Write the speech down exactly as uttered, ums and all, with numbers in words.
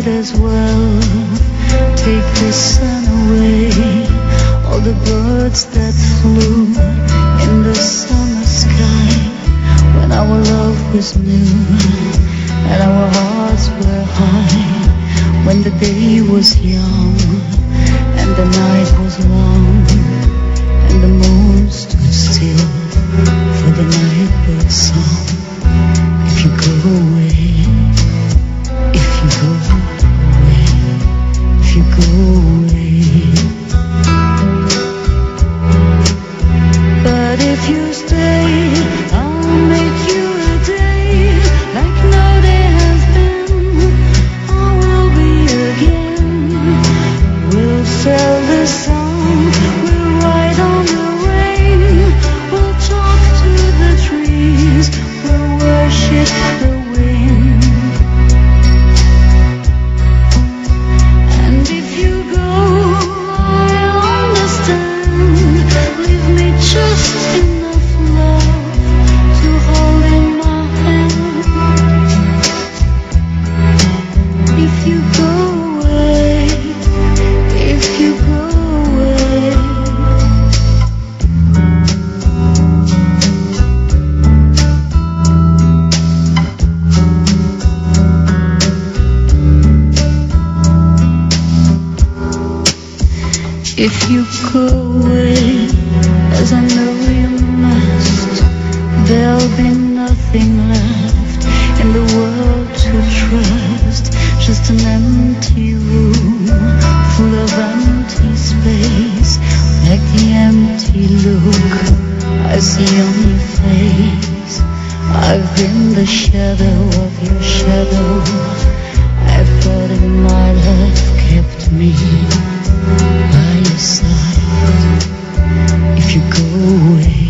might as well take the sun away. All the birds that flew in the summer sky, when our love was new and our hearts were high, when the day was young and the night was long, and the moon stood still for the nightbird's song. If you go away, if you go away, if you go away, but if you stay, I'll make you a day like no day has been. I will be again. We'll sell the song, we'll ride on the rain, we'll talk to the trees, we'll worship the wind. And if you go, I'll understand. Leave me just enough love to hold in my hand. If you go away, if you go away, if you go away, as I know you must, there'll be nothing left in the world to trust. Just an empty room full of empty space, like the empty look I see on your face. I've been the shadow of your shadow. I thought it might have kept me by your side. If you go away,